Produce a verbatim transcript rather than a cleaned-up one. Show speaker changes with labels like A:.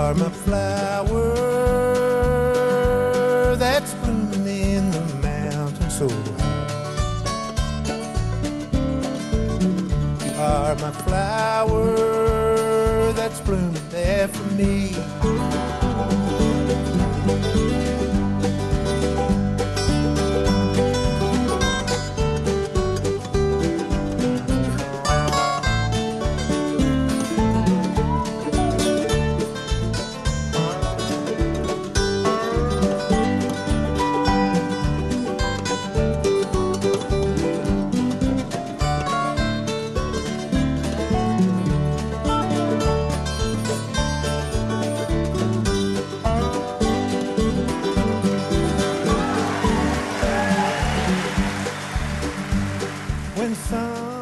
A: are my flower that's blooming in the mountain so high. You are my flower that's blooming there for me. When sun